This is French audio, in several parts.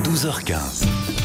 12h15.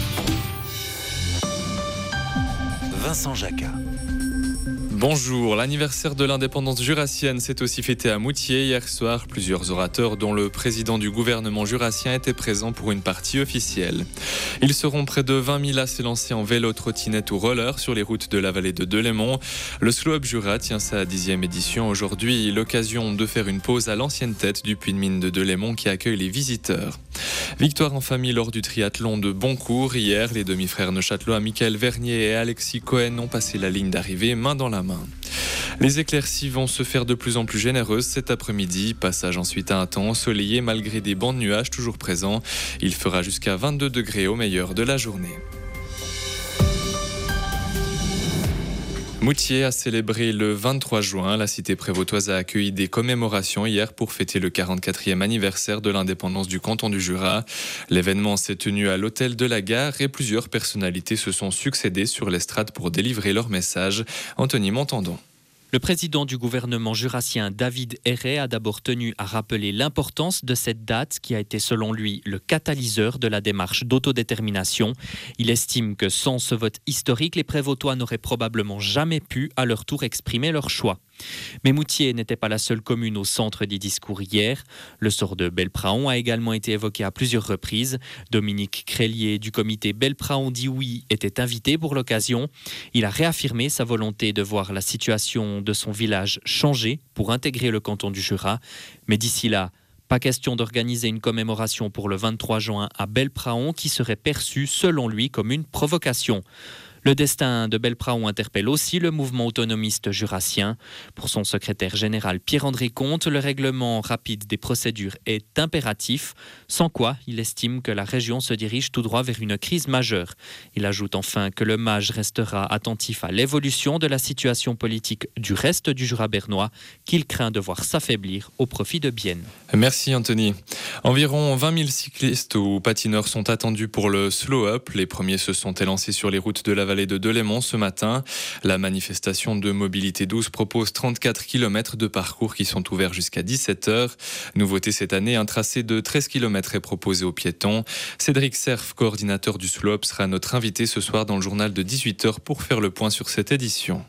Vincent Jacquat. Bonjour, l'anniversaire de l'indépendance jurassienne s'est aussi fêté à Moutier. Hier soir, plusieurs orateurs, dont le président du gouvernement jurassien, étaient présents pour une partie officielle. Ils seront près de 20 000 à s'élancer en vélo, trottinette ou roller sur les routes de la vallée de Delémont. Le Slow Up Jura tient sa 10e édition aujourd'hui, l'occasion de faire une pause à l'ancienne tête du puits de mine de Delémont qui accueille les visiteurs. Victoire en famille lors du triathlon de Boncourt. Hier, les demi-frères neuchâtelois Michael Vernier et Alexis Cohen ont passé la ligne d'arrivée main dans la main. Les éclaircies vont se faire de plus en plus généreuses cet après-midi. Passage ensuite à un temps ensoleillé malgré des bancs de nuages toujours présents. Il fera jusqu'à 22 degrés au meilleur de la journée. Moutier a célébré le 23 juin. La cité prévôtoise a accueilli des commémorations hier pour fêter le 44e anniversaire de l'indépendance du canton du Jura. L'événement s'est tenu à l'hôtel de la Gare et plusieurs personnalités se sont succédées sur l'estrade pour délivrer leur message. Anthony Montandon. Le président du gouvernement jurassien David Herré a d'abord tenu à rappeler l'importance de cette date qui a été selon lui le catalyseur de la démarche d'autodétermination. Il estime que sans ce vote historique, les Prévôtois n'auraient probablement jamais pu à leur tour exprimer leur choix. Mais Moutier n'était pas la seule commune au centre des discours hier. Le sort de Belpraon a également été évoqué à plusieurs reprises. Dominique Crélier du comité Belpraon dit oui était invité pour l'occasion. Il a réaffirmé sa volonté de voir la situation de son village changer pour intégrer le canton du Jura. Mais d'ici là, pas question d'organiser une commémoration pour le 23 juin à Belpraon qui serait perçue selon lui comme une provocation. Le destin de Belpraon interpelle aussi le mouvement autonomiste jurassien. Pour son secrétaire général Pierre-André Comte, le règlement rapide des procédures est impératif, sans quoi il estime que la région se dirige tout droit vers une crise majeure. Il ajoute enfin que le MAJ restera attentif à l'évolution de la situation politique du reste du Jura bernois, qu'il craint de voir s'affaiblir au profit de Bienne. Merci Anthony. Environ 20 000 cyclistes ou patineurs sont attendus pour le Slow Up. Les premiers se sont élancés sur les routes de la vallée de Delémont ce matin. La manifestation de mobilité douce propose 34 km de parcours qui sont ouverts jusqu'à 17h. Nouveauté cette année, un tracé de 13 km est proposé aux piétons. Cédric Cerf, coordinateur du Slow Up, sera notre invité ce soir dans le journal de 18h pour faire le point sur cette édition.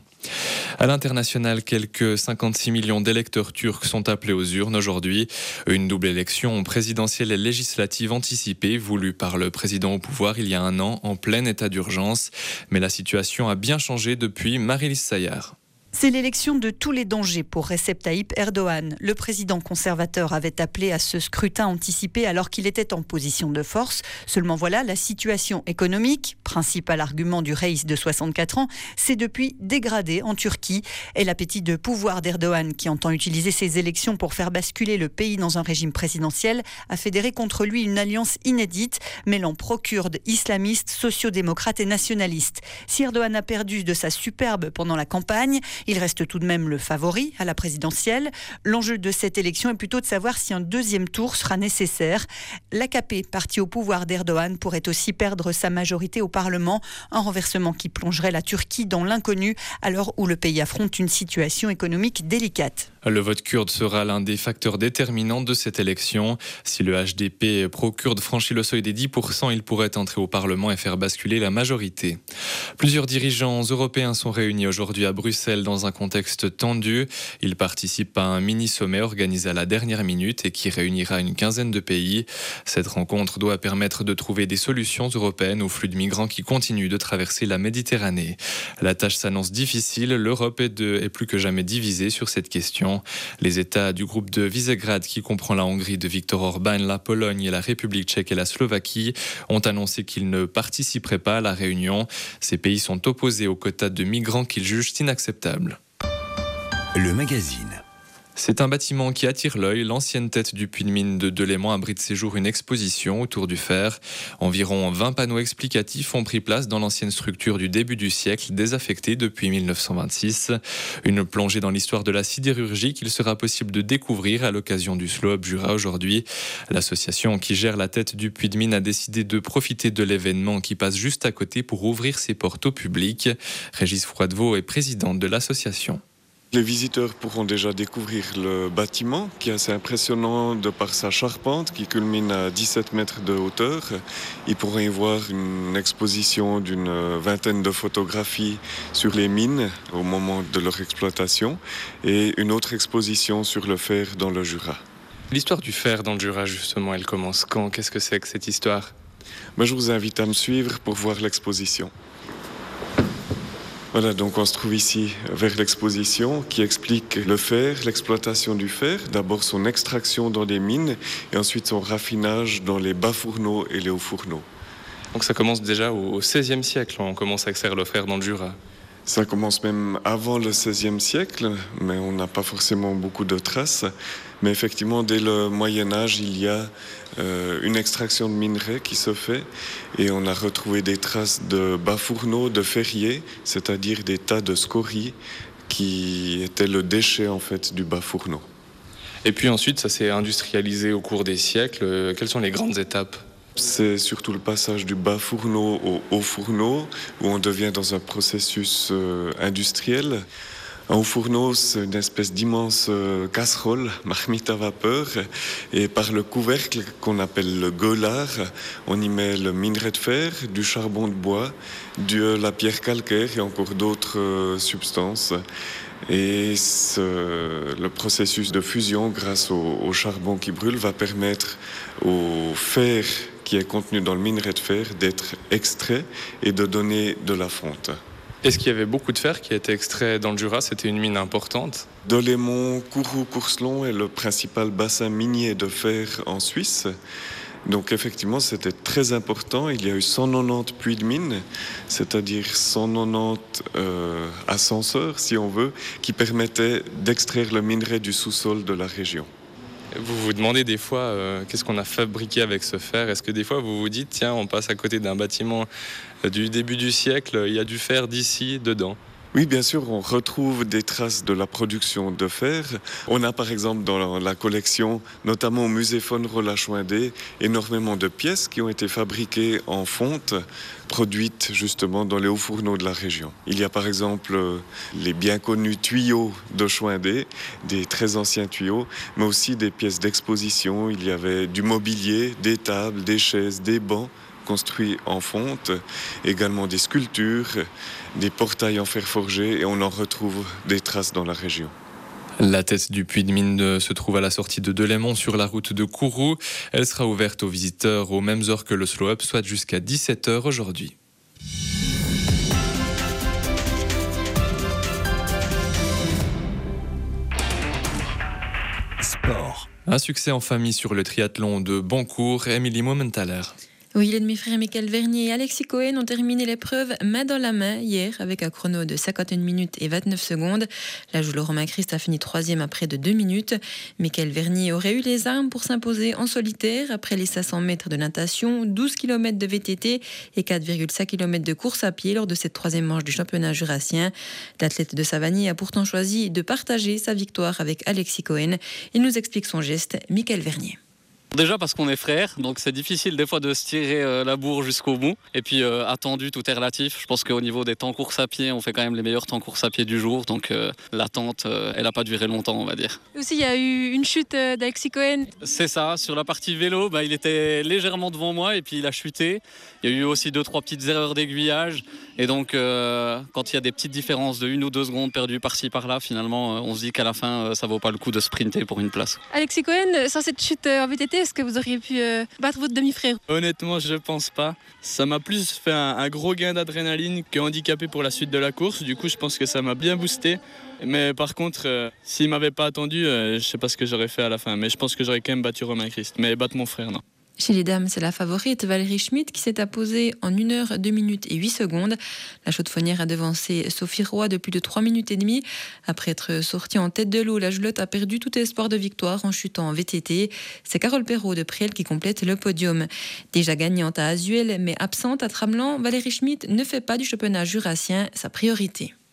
À l'international, quelques 56 millions d'électeurs turcs sont appelés aux urnes aujourd'hui. Une double élection présidentielle et législative anticipée, voulue par le président au pouvoir il y a un an, en plein état d'urgence. Mais la situation a bien changé depuis Marylis Sayar. C'est l'élection de tous les dangers pour Recep Tayyip Erdogan. Le président conservateur avait appelé à ce scrutin anticipé alors qu'il était en position de force. Seulement voilà, la situation économique, principal argument du reis de 64 ans, s'est depuis dégradée en Turquie. Et l'appétit de pouvoir d'Erdogan, qui entend utiliser ces élections pour faire basculer le pays dans un régime présidentiel, a fédéré contre lui une alliance inédite, mêlant pro-kurdes, islamistes, sociodémocrates et nationalistes. Si Erdogan a perdu de sa superbe pendant la campagne, il reste tout de même le favori à la présidentielle. L'enjeu de cette élection est plutôt de savoir si un deuxième tour sera nécessaire. L'AKP, parti au pouvoir d'Erdogan, pourrait aussi perdre sa majorité au Parlement. Un renversement qui plongerait la Turquie dans l'inconnu à l'heure où le pays affronte une situation économique délicate. Le vote kurde sera l'un des facteurs déterminants de cette élection. Si le HDP pro-kurde franchit le seuil des 10%, il pourrait entrer au Parlement et faire basculer la majorité. Plusieurs dirigeants européens sont réunis aujourd'hui à Bruxelles dans un contexte tendu. Ils participent à un mini-sommet organisé à la dernière minute et qui réunira une quinzaine de pays. Cette rencontre doit permettre de trouver des solutions européennes aux flux de migrants qui continuent de traverser la Méditerranée. La tâche s'annonce difficile. L'Europe est plus que jamais divisée sur cette question. Les États du groupe de Visegrad, qui comprend la Hongrie de Viktor Orban, la Pologne et la République tchèque et la Slovaquie, ont annoncé qu'ils ne participeraient pas à la réunion. Ces pays sont opposés aux quotas de migrants qu'ils jugent inacceptables. Le magazine. C'est un bâtiment qui attire l'œil. L'ancienne tête du puits de mine de Delémont abrite ces jours une exposition autour du fer. Environ 20 panneaux explicatifs ont pris place dans l'ancienne structure du début du siècle, désaffectée depuis 1926. Une plongée dans l'histoire de la sidérurgie qu'il sera possible de découvrir à l'occasion du Slow Up Jura aujourd'hui. L'association qui gère la tête du puits de mine a décidé de profiter de l'événement qui passe juste à côté pour ouvrir ses portes au public. Régis Froidevaux est présidente de l'association. Les visiteurs pourront déjà découvrir le bâtiment qui est assez impressionnant de par sa charpente qui culmine à 17 mètres de hauteur. Ils pourront y voir une exposition d'une vingtaine de photographies sur les mines au moment de leur exploitation et une autre exposition sur le fer dans le Jura. L'histoire du fer dans le Jura, justement, elle commence quand? Qu'est-ce que c'est que cette histoire? Je vous invite à me suivre pour voir l'exposition. Voilà, donc on se trouve ici vers l'exposition qui explique le fer, l'exploitation du fer, d'abord son extraction dans des mines et ensuite son raffinage dans les bas fourneaux et les hauts fourneaux. Donc ça commence déjà au XVIe siècle, on commence à extraire le fer dans le Jura. Ça commence même avant le XVIe siècle, mais on n'a pas forcément beaucoup de traces. Mais effectivement, dès le Moyen-Âge, il y a une extraction de minerais qui se fait et on a retrouvé des traces de bas fourneaux, de ferriers, c'est-à-dire des tas de scories qui étaient le déchet en fait du bas fourneau. Et puis ensuite, ça s'est industrialisé au cours des siècles. Quelles sont les grandes étapes ? C'est surtout le passage du bas fourneau au haut fourneau où on devient dans un processus industriel. Un haut fourneau, c'est une espèce d'immense casserole, marmite à vapeur, et par le couvercle qu'on appelle le gueulard, on y met le minerai de fer, du charbon de bois, de la pierre calcaire et encore d'autres substances. Et le processus de fusion grâce au charbon qui brûle va permettre au fer qui est contenu dans le minerai de fer d'être extrait et de donner de la fonte. Est-ce qu'il y avait beaucoup de fer qui a été extrait dans le Jura? C'était une mine importante. Delémont, Kourou, Courcelon est le principal bassin minier de fer en Suisse. Donc effectivement, c'était très important. Il y a eu 190 puits de mine, c'est-à-dire 190 ascenseurs, si on veut, qui permettaient d'extraire le minerai du sous-sol de la région. Vous vous demandez des fois qu'est-ce qu'on a fabriqué avec ce fer? Est-ce que des fois vous vous dites, tiens, on passe à côté d'un bâtiment du début du siècle, il y a du fer d'ici, dedans? Oui, bien sûr, on retrouve des traces de la production de fer. On a par exemple dans la collection, notamment au musée von Rolla-Schwindé, énormément de pièces qui ont été fabriquées en fonte, produites justement dans les hauts fourneaux de la région. Il y a par exemple les bien connus tuyaux de Schwindé, des très anciens tuyaux, mais aussi des pièces d'exposition. Il y avait du mobilier, des tables, des chaises, des bancs construits en fonte, également des sculptures, des portails en fer forgé et on en retrouve des traces dans la région. La tête du puits de mine se trouve à la sortie de Delémont sur la route de Kourou. Elle sera ouverte aux visiteurs aux mêmes heures que le slow-up, soit jusqu'à 17h aujourd'hui. Sport. Un succès en famille sur le triathlon de Boncourt, Émilie Momentaler. Oui, les demi-frères Michael Vernier et Alexis Cohen ont terminé l'épreuve main dans la main hier avec un chrono de 51 minutes et 29 secondes. La joue Romain Christ a fini 3e après de 2 minutes. Michael Vernier aurait eu les armes pour s'imposer en solitaire après les 500 mètres de natation, 12 km de VTT et 4,5 km de course à pied lors de cette 3e manche du championnat jurassien. L'athlète de Savagny a pourtant choisi de partager sa victoire avec Alexis Cohen. Il nous explique son geste, Michael Vernier. Déjà parce qu'on est frères, donc c'est difficile des fois de se tirer la bourre jusqu'au bout. Et puis attendu, tout est relatif. Je pense qu'au niveau des temps course à pied, on fait quand même les meilleurs temps course à pied du jour. Donc l'attente, elle n'a pas duré longtemps, on va dire. Aussi, il y a eu une chute d'Alexis Cohen. C'est ça, sur la partie vélo, il était légèrement devant moi et puis il a chuté. Il y a eu aussi 2-3 petites erreurs d'aiguillage. Et donc quand il y a des petites différences de 1 ou 2 secondes perdues par-ci par-là, finalement on se dit qu'à la fin ça vaut pas le coup de sprinter pour une place. Alexis Cohen, sans cette chute en VTT, est-ce que vous auriez pu battre votre demi-frère? Honnêtement, je pense pas. Ça m'a plus fait un gros gain d'adrénaline que handicapé pour la suite de la course. Du coup, je pense que ça m'a bien boosté. Mais par contre, s'il m'avait pas attendu, je sais pas ce que j'aurais fait à la fin. Mais je pense que j'aurais quand même battu Romain Christ. Mais battre mon frère, non. Chez les dames, c'est la favorite Valérie Schmidt qui s'est imposée en 1 heure, 2 minutes et 8 secondes. La chaudefonnière a devancé Sophie Roy de plus de 3 minutes et demie. Après être sortie en tête de l'eau, la Gelotte a perdu tout espoir de victoire en chutant en VTT. C'est Carole Perrault de Priel qui complète le podium. Déjà gagnante à Azuel, mais absente à Tramelan, Valérie Schmidt ne fait pas du championnat jurassien sa priorité.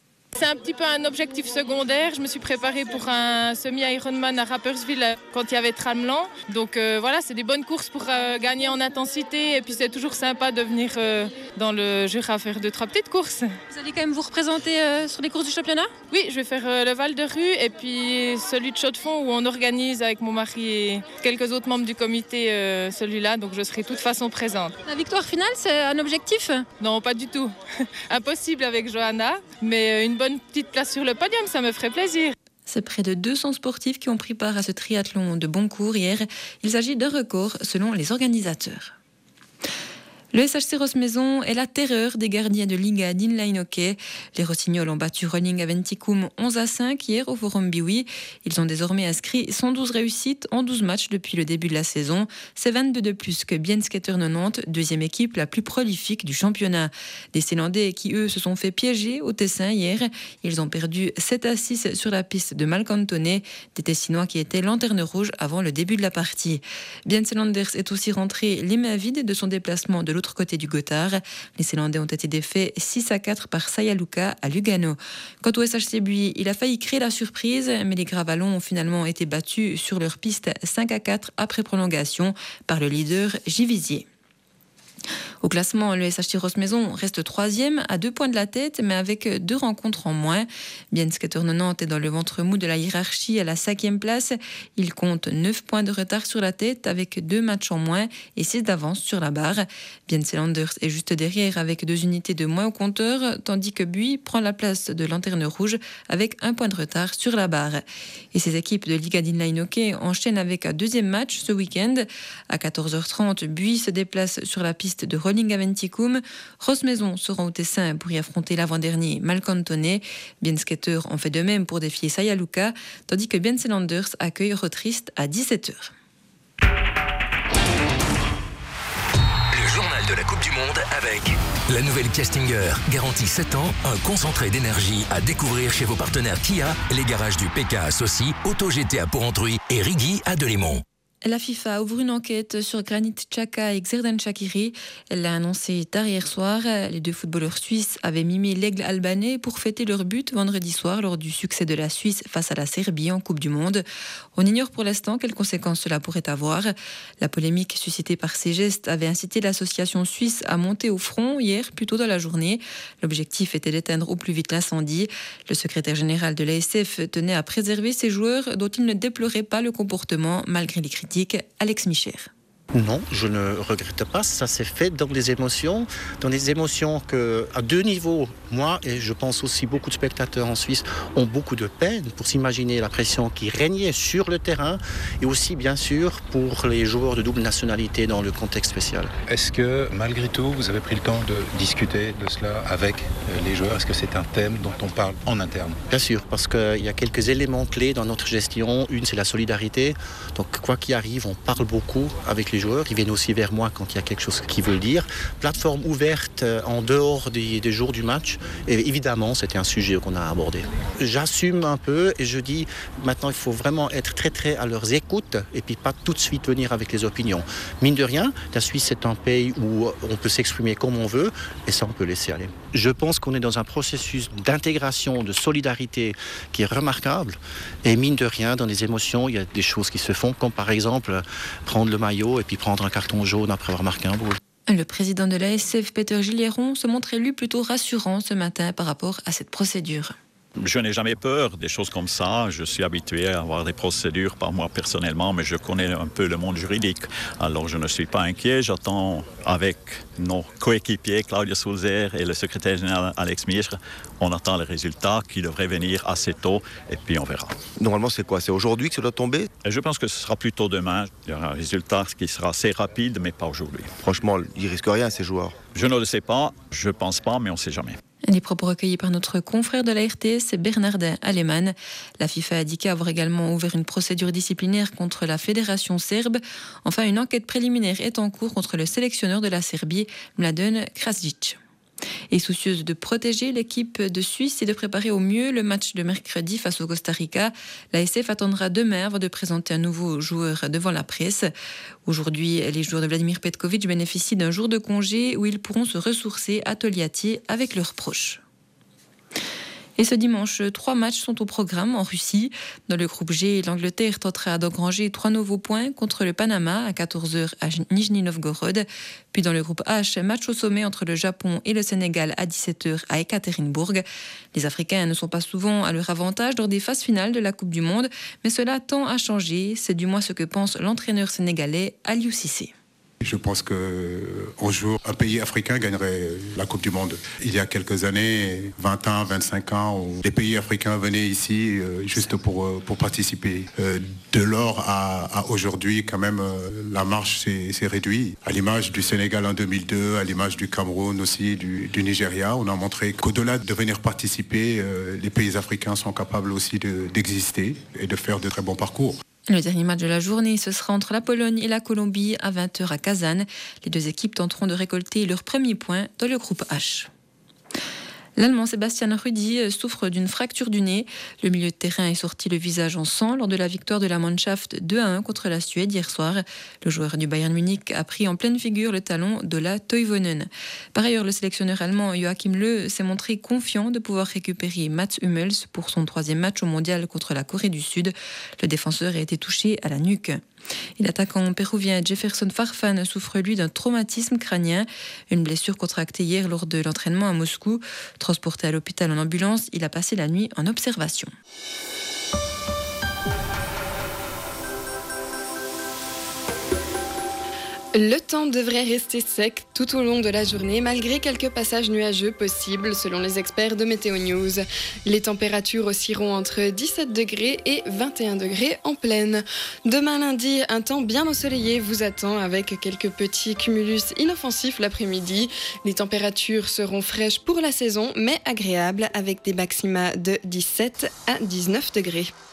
C'est un petit peu un objectif secondaire. Je me suis préparée pour un semi-Ironman à Rapperswil quand il y avait Tramelan. Donc voilà, c'est des bonnes courses pour gagner en intensité. Et puis c'est toujours sympa de venir dans le Jura faire 2-3 petites courses. Vous allez quand même vous représenter sur les courses du championnat ? Oui, je vais faire le Val de Rue et puis celui de Chaux-de-Fonds où on organise avec mon mari et quelques autres membres du comité celui-là. Donc je serai de toute façon présente. La victoire finale, c'est un objectif ? Non, pas du tout. Impossible avec Johanna, mais une bonne petite place sur le podium, ça me ferait plaisir. C'est près de 200 sportifs qui ont pris part à ce triathlon de Boncourt hier. Il s'agit d'un record selon les organisateurs. Le SHC Rossmaison est la terreur des gardiens de Liga d'inline hockey. Les Rossignols ont battu Rolling Aventicum 11-5 hier au Forum Biwi. Ils ont désormais inscrit 112 réussites en 12 matchs depuis le début de la saison. C'est 22 de plus que Bienskater 90, deuxième équipe la plus prolifique du championnat. Des Célandais qui, eux, se sont fait piéger au Tessin hier. Ils ont perdu 7-6 sur la piste de Malcantonnet, des Tessinois qui étaient lanterne rouge avant le début de la partie. Bienselanders est aussi rentré les mains vides de son déplacement de l'autre côté du Gothard. Les Célandais ont été défaits 6-4 par Sayaluka à Lugano. Quant au SHC Buis, il a failli créer la surprise, mais les Gravalons ont finalement été battus sur leur piste 5-4 après prolongation par le leader Givisier. Au classement, le SHC Rossmaison reste 3e à 2 points de la tête, mais avec 2 rencontres en moins. Bienskater 90 est dans le ventre mou de la hiérarchie à la 5e place. Il compte 9 points de retard sur la tête avec 2 matchs en moins et 6 d'avance sur la barre. Bienselanders est juste derrière avec 2 unités de moins au compteur, tandis que Buis prend la place de Lanterne Rouge avec 1 point de retard sur la barre. Et ces équipes de Liga d'inline hockey enchaînent avec un 2e match ce week-end. À 14h30, Buis se déplace sur la piste de Rolling Aventicum. Rossmaison sera au Tessin pour y affronter l'avant-dernier Malcantonnet. Bienskater en fait de même pour défier Sayaluka, tandis que Bienselanders accueille Rotrist à 17h. Le journal de la Coupe du Monde avec la nouvelle Castinger. Garantie 7 ans, un concentré d'énergie à découvrir chez vos partenaires Kia, les garages du PK à Saucy, Auto GT à Porrentruy et Riggy à Delémont. La FIFA ouvre une enquête sur Granit Xhaka et Xherdan Shaqiri. Elle l'a annoncé tard hier soir. Les 2 footballeurs suisses avaient mimé l'aigle albanais pour fêter leur but vendredi soir lors du succès de la Suisse face à la Serbie en Coupe du Monde. On ignore pour l'instant quelles conséquences cela pourrait avoir. La polémique suscitée par ces gestes avait incité l'association suisse à monter au front hier, plus tôt dans la journée. L'objectif était d'éteindre au plus vite l'incendie. Le secrétaire général de l'ASF tenait à préserver ses joueurs dont il ne déplorait pas le comportement malgré les critiques. Alex Micher. Non, je ne regrette pas. Ça s'est fait dans des émotions que, à 2 niveaux, moi et je pense aussi beaucoup de spectateurs en Suisse ont beaucoup de peine pour s'imaginer la pression qui régnait sur le terrain et aussi bien sûr pour les joueurs de double nationalité dans le contexte spécial. Est-ce que malgré tout vous avez pris le temps de discuter de cela avec les joueurs ? Est-ce que c'est un thème dont on parle en interne ? Bien sûr, parce qu'il y a quelques éléments clés dans notre gestion. Une, c'est la solidarité. Donc quoi qu'il arrive, on parle beaucoup avec les joueurs. Ils viennent aussi vers moi quand il y a quelque chose qu'ils veulent dire. Plateforme ouverte en dehors des jours du match. Et évidemment, c'était un sujet qu'on a abordé. J'assume un peu et je dis maintenant, il faut vraiment être très très à leurs écoutes et puis pas tout de suite venir avec les opinions. Mine de rien, la Suisse c'est un pays où on peut s'exprimer comme on veut et ça on peut laisser aller. Je pense qu'on est dans un processus d'intégration, de solidarité qui est remarquable. Et mine de rien, dans les émotions, il y a des choses qui se font, comme par exemple prendre le maillot et puis prendre un carton jaune après avoir marqué un but. Le président de l'ASF, Peter Gilleron, se montrait lui plutôt rassurant ce matin par rapport à cette procédure. Je n'ai jamais peur des choses comme ça. Je suis habitué à avoir des procédures par moi personnellement, mais je connais un peu le monde juridique. Alors je ne suis pas inquiet. J'attends avec nos coéquipiers Claudia Sulzer et le secrétaire général Alex Miescher. On attend les résultats qui devraient venir assez tôt et puis on verra. Normalement c'est quoi ? C'est aujourd'hui que ça doit tomber ? Et je pense que ce sera plutôt demain. Il y aura un résultat qui sera assez rapide, mais pas aujourd'hui. Franchement, ils risquent rien ces joueurs. Je ne le sais pas, je ne pense pas, mais on ne sait jamais. Les propos recueillis par notre confrère de la RTS, Bernardin Aleman. La FIFA a indiqué avoir également ouvert une procédure disciplinaire contre la fédération serbe. Enfin, une enquête préliminaire est en cours contre le sélectionneur de la Serbie, Mladen Krasic. Et soucieuse de protéger l'équipe de Suisse et de préparer au mieux le match de mercredi face au Costa Rica, l'ASF attendra demain avant de présenter un nouveau joueur devant la presse. Aujourd'hui, les joueurs de Vladimir Petkovic bénéficient d'un jour de congé où ils pourront se ressourcer à Toliati avec leurs proches. Et ce dimanche, 3 matchs sont au programme en Russie. Dans le groupe G, l'Angleterre tentera d'engranger 3 nouveaux points contre le Panama à 14h à Nijni Novgorod. Puis dans le groupe H, match au sommet entre le Japon et le Sénégal à 17h à Ekaterinbourg. Les Africains ne sont pas souvent à leur avantage lors des phases finales de la Coupe du Monde, mais cela tend à changer. C'est du moins ce que pense l'entraîneur sénégalais Aliou Cissé. Je pense qu'un jour, un pays africain gagnerait la Coupe du Monde. Il y a quelques années, 20 ans, 25 ans, où les pays africains venaient ici juste pour participer. De lors à aujourd'hui, quand même, la marche s'est réduite. À l'image du Sénégal en 2002, à l'image du Cameroun aussi, du Nigeria, on a montré qu'au-delà de venir participer, les pays africains sont capables aussi d'exister et de faire de très bons parcours. Le dernier match de la journée, ce sera entre la Pologne et la Colombie à 20h à Kazan. Les 2 équipes tenteront de récolter leur premier point dans le groupe H. L'Allemand Sebastian Rudi souffre d'une fracture du nez. Le milieu de terrain est sorti le visage en sang lors de la victoire de la Mannschaft 2-1 contre la Suède hier soir. Le joueur du Bayern Munich a pris en pleine figure le talon de la Toivonen. Par ailleurs, le sélectionneur allemand Joachim Löw s'est montré confiant de pouvoir récupérer Mats Hummels pour son 3e match au mondial contre la Corée du Sud. Le défenseur a été touché à la nuque. Et l'attaquant péruvien Jefferson Farfan souffre lui d'un traumatisme crânien, une blessure contractée hier lors de l'entraînement à Moscou. Transporté à l'hôpital en ambulance, il a passé la nuit en observation. Le temps devrait rester sec tout au long de la journée, malgré quelques passages nuageux possibles, selon les experts de Météo News. Les températures oscilleront entre 17 degrés et 21 degrés en plaine. Demain lundi, un temps bien ensoleillé vous attend, avec quelques petits cumulus inoffensifs l'après-midi. Les températures seront fraîches pour la saison, mais agréables, avec des maxima de 17 à 19 degrés.